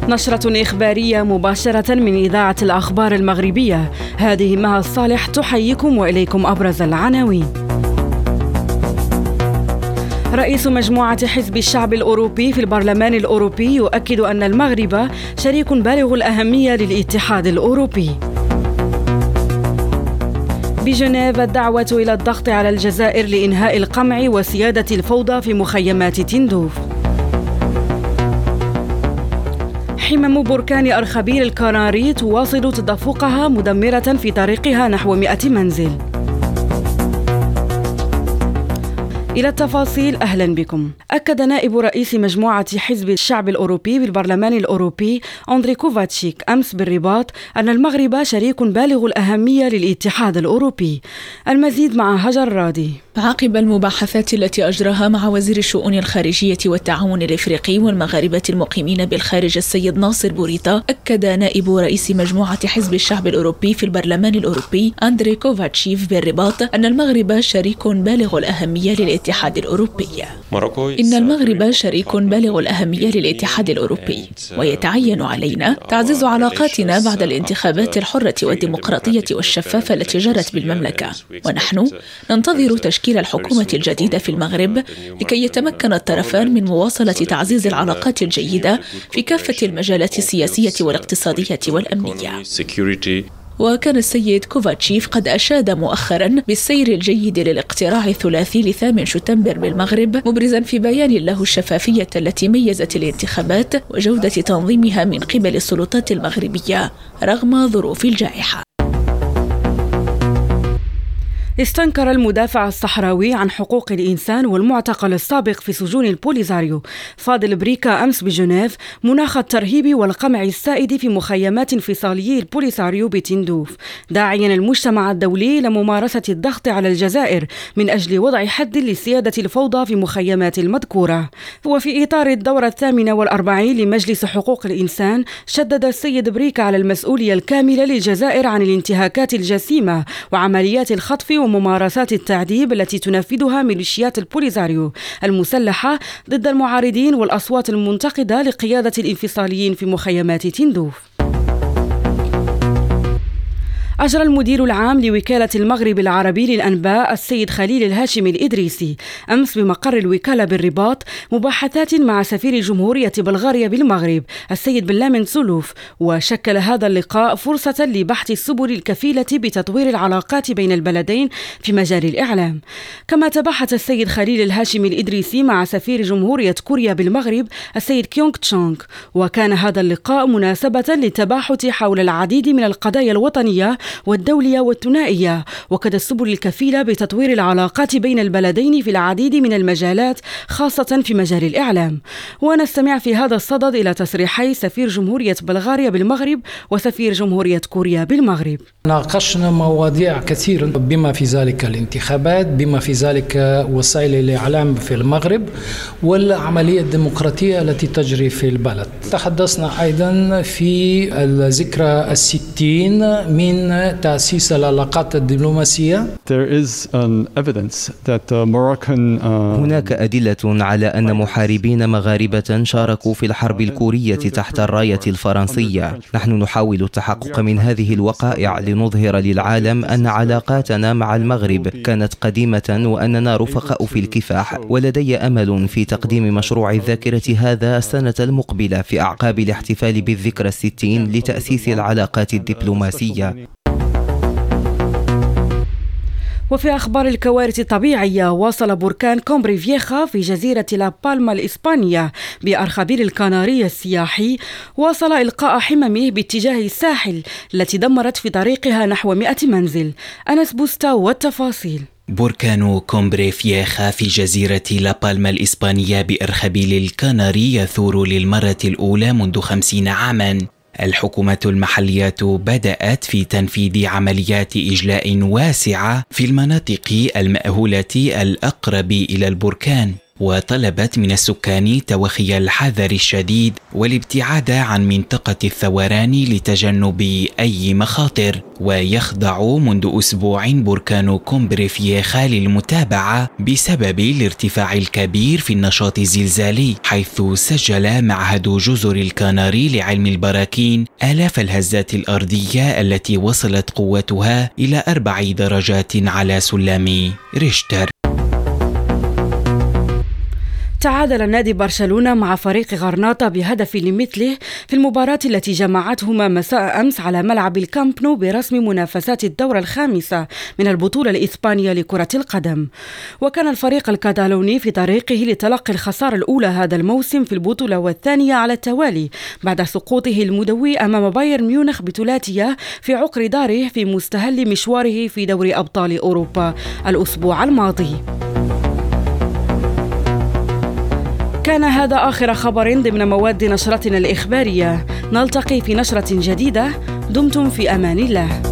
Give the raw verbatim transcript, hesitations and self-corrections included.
نشرة إخبارية مباشرة من إذاعة الأخبار المغربية. هذه مها الصالح تحييكم وإليكم أبرز العناوين. رئيس مجموعة حزب الشعب الأوروبي في البرلمان الأوروبي يؤكد أن المغرب شريك بالغ الأهمية للاتحاد الأوروبي. بجنيف الدعوة إلى الضغط على الجزائر لإنهاء القمع وسيادة الفوضى في مخيمات تندوف. حمم بركان أرخبيل الكناري تواصل تدفقها مدمرة في طريقها نحو مئة منزل. إلى التفاصيل، أهلا بكم. أكد نائب رئيس مجموعة حزب الشعب الأوروبي بالبرلمان الأوروبي أندري كوفاتشيك أمس بالرباط أن المغرب شريك بالغ الأهمية للاتحاد الأوروبي. المزيد مع هجر رادي. عقب المباحثات التي أجراها مع وزير الشؤون الخارجية والتعاون الإفريقي والمغاربة المقيمين بالخارج السيد ناصر بوريطة، أكد نائب رئيس مجموعة حزب الشعب الأوروبي في البرلمان الأوروبي أندري كوفاتشيف بالرباط أن المغرب شريك بالغ الأهمية للاتحاد الأوروبي. إن المغرب شريك بالغ الأهمية للاتحاد الأوروبي، ويتعين علينا تعزيز علاقاتنا بعد الانتخابات الحرة والديمقراطية والشفافة التي جرت بالمملكة، ونحن ننتظر تشكيل الحكومة الجديدة في المغرب لكي يتمكن الطرفان من مواصلة تعزيز العلاقات الجيدة في كافة المجالات السياسية والاقتصادية والأمنية. وكان السيد كوفاتشيف قد أشاد مؤخرا بالسير الجيد للاقتراع الثلاثي لثامن شتنبر بالمغرب، مبرزا في بيان له الشفافية التي ميزت الانتخابات وجودة تنظيمها من قبل السلطات المغربية رغم ظروف الجائحة. استنكر المدافع الصحراوي عن حقوق الإنسان والمعتقل السابق في سجون البوليزاريو فاضل بريكا أمس بجنيف مناخ الترهيب والقمع السائد في مخيمات انفصاليي البوليزاريو بتندوف، داعيا المجتمع الدولي إلى ممارسة الضغط على الجزائر من أجل وضع حد لسيادة الفوضى في مخيمات المذكورة. وفي إطار الدورة الثامنة والأربعين لمجلس حقوق الإنسان، شدد السيد بريكا على المسؤولية الكاملة للجزائر عن الانتهاكات الجسيمة وعمليات الخطف وممارسات التعذيب التي تنفذها ميليشيات البوليزاريو المسلحة ضد المعارضين والأصوات المنتقدة لقيادة الانفصاليين في مخيمات تندوف. أجرى المدير العام لوكالة المغرب العربي للأنباء السيد خليل الهاشمي الإدريسي أمس بمقر الوكالة بالرباط مباحثات مع سفير جمهورية بلغاريا بالمغرب السيد بلامن سلوف، وشكل هذا اللقاء فرصة لبحث السبل الكفيلة بتطوير العلاقات بين البلدين في مجال الإعلام. كما تباحث السيد خليل الهاشمي الإدريسي مع سفير جمهورية كوريا بالمغرب السيد كيونغ تشونغ، وكان هذا اللقاء مناسبة للتباحث حول العديد من القضايا الوطنية والدولية والثنائية، وكذا السبل الكفيلة بتطوير العلاقات بين البلدين في العديد من المجالات خاصة في مجال الإعلام. ونستمع في هذا الصدد إلى تصريحي سفير جمهورية بلغاريا بالمغرب وسفير جمهورية كوريا بالمغرب. ناقشنا مواضيع كثيرة بما في ذلك الانتخابات، بما في ذلك وسائل الإعلام في المغرب والعملية الديمقراطية التي تجري في البلد. تحدثنا أيضا في الذكرى الستين من تأسيس العلاقات الدبلوماسية. هناك أدلة على أن محاربين مغاربة شاركوا في الحرب الكورية تحت الراية الفرنسية. نحن نحاول التحقق من هذه الوقائع لنظهر للعالم أن علاقاتنا مع المغرب كانت قديمة وأننا رفقاء في الكفاح، ولدي أمل في تقديم مشروع الذاكرة هذا السنة المقبلة في أعقاب الاحتفال بالذكرى الستين لتأسيس العلاقات الدبلوماسية. وفي أخبار الكوارث الطبيعية، واصل بركان كومبري فييخا في جزيرة لا بالما الإسبانية بأرخبيل الكناري السياحي واصل إلقاء حممه باتجاه الساحل التي دمرت في طريقها نحو مئة منزل. أنس بوستا والتفاصيل. بركان كومبري فييخا في جزيرة لا بالما الإسبانية بأرخبيل الكناري يثور للمرة الأولى منذ خمسين عاما. الحكومة المحلية بدأت في تنفيذ عمليات إجلاء واسعة في المناطق المأهولة الأقرب إلى البركان، وطلبت من السكان توخي الحذر الشديد والابتعاد عن منطقة الثوران لتجنب أي مخاطر. ويخضع منذ أسبوع بركان كومبريفييخا للمتابعة بسبب الارتفاع الكبير في النشاط الزلزالي، حيث سجل معهد جزر الكناري لعلم البراكين آلاف الهزات الأرضية التي وصلت قوتها إلى أربع درجات على سلم ريشتر. تعادل نادي برشلونة مع فريق غرناطة بهدف لمثله في المباراة التي جمعتهما مساء أمس على ملعب الكامب نو برسم منافسات الدورة الخامسة من البطولة الإسبانية لكرة القدم. وكان الفريق الكتالوني في طريقه لتلقي الخسارة الأولى هذا الموسم في البطولة والثانية على التوالي بعد سقوطه المدوي أمام بايرن ميونخ بثلاثية في عقر داره في مستهل مشواره في دوري أبطال أوروبا الأسبوع الماضي. كان هذا آخر خبر ضمن مواد نشرتنا الإخبارية. نلتقي في نشرة جديدة. دمتم في أمان الله.